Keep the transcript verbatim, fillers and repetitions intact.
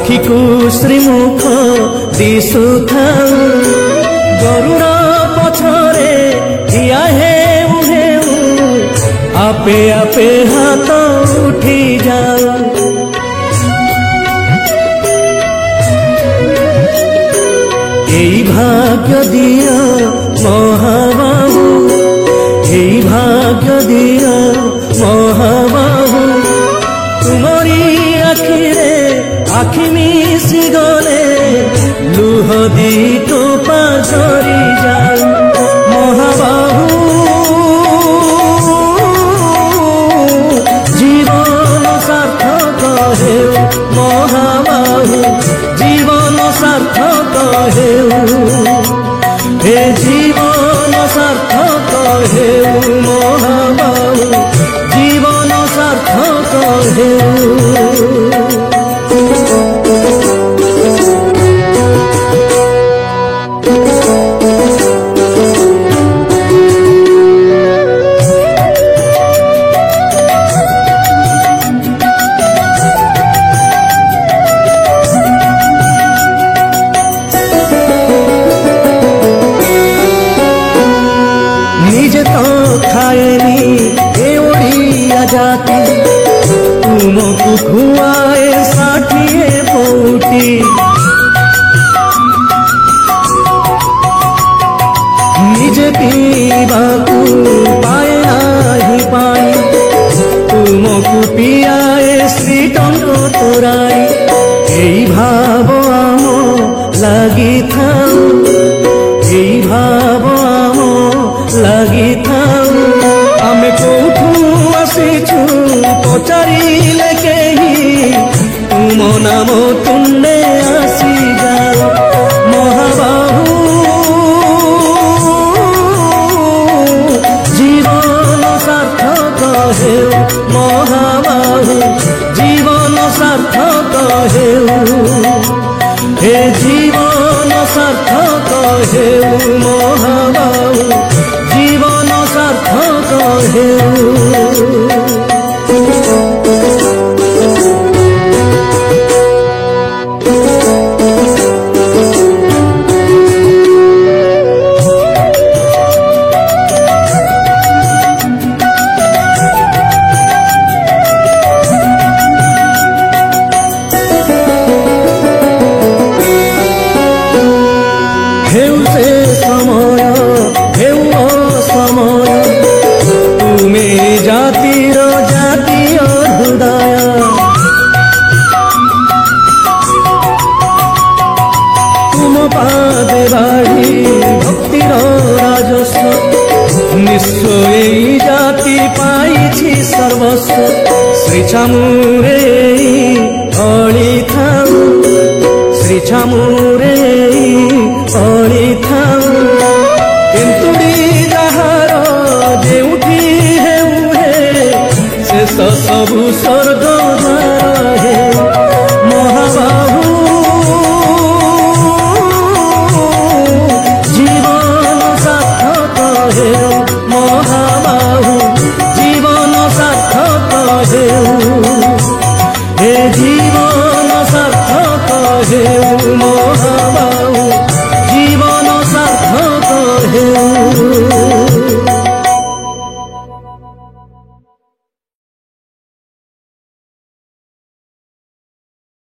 आखि को श्रीमुख दिशुथाऊ गरुड़ पछरे ठिया हेउ हेउ आपे आपे हाथ उठी जाऊ। एई भाग्य दिया महाबाहु एई भाग्य दिया महाबाहु तुमरी आखिरे आखि मिसी गले लुह दी टोपा झरी जाऊ। महाबाहु जीवन सार्थक हेउ महाबाहु जीवन सार्थक हेउ हे जीवन सार्थक हेउ महाबाहु जीवन सार्थक हेउ। निजे तो खाएनी ए ओडिया जाति तुमको खुआए षाठिए पौटी। निजे पीवाकू पाए नाही पानी तुमको पियाए श्रीटंक तोराई। एई भाव आम लगी थाऊ एई भाव आम लगी थाऊ आमे कोठू आसीछु पचारिले केही तुम नाम तुंडे आसी जाओ। महाबाहु जीवन सार्थक हेउ महाबाहु जीवन सार्थक हेउ हे जीवन सार्थक हेउ महाबाहु जीवन सार्थक हेउ। हेउ से समय हेउ असमय तुमे जातिर जातीय हृदय। तुम पादे बाढ़ी भक्तिर राजस्व निश्चय जाति पाइछि सर्वस्व। श्री छामुरे अली थाऊ श्री छामुरे अली थाऊ केन्तुड़ी जाहार जेउठी हेउ हे शेष सबु